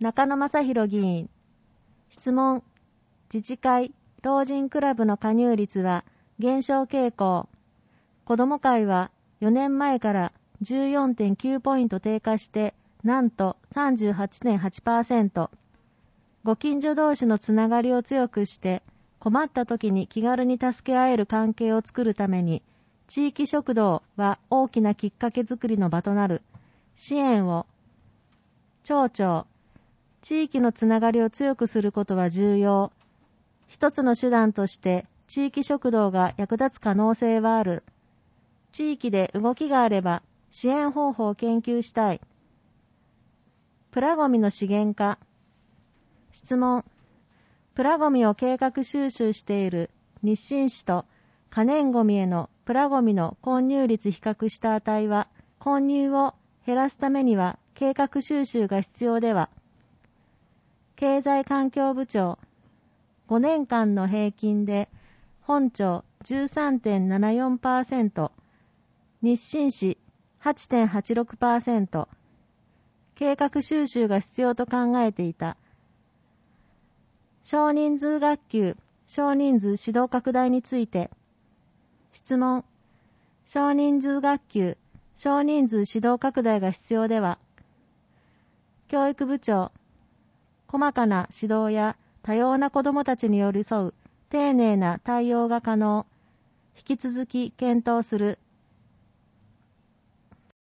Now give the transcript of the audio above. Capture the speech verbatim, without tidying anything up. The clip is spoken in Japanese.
中野正弘議員。質問。自治会、老人クラブの加入率は減少傾向。子ども会はよねんまえから じゅうよんてんきゅう ポイント低下してなんと さんじゅうはちてんはちパーセント。ご近所同士のつながりを強くして困った時に気軽に助け合える関係を作るために地域食堂は大きなきっかけ作りの場となる。支援を町長、地域のつながりを強くすることは重要。一つの手段として地域食堂が役立つ可能性はある。地域で動きがあれば支援方法を研究したい。プラゴミの資源化。質問。プラゴミを計画収集している日清市と可燃ゴミへのプラゴミの混入率比較した値は、混入を減らすためには計画収集が必要では。経済環境部長。ごねんかんの平均で本町 じゅうさんてんななよんパーセント、日清市 はちてんはちろくパーセント、計画収集が必要と考えていた。少人数学級、少人数指導拡大について。質問。少人数学級、少人数指導拡大が必要では。教育部長。細かな指導や多様な子どもたちに寄り添う丁寧な対応が可能。引き続き検討する。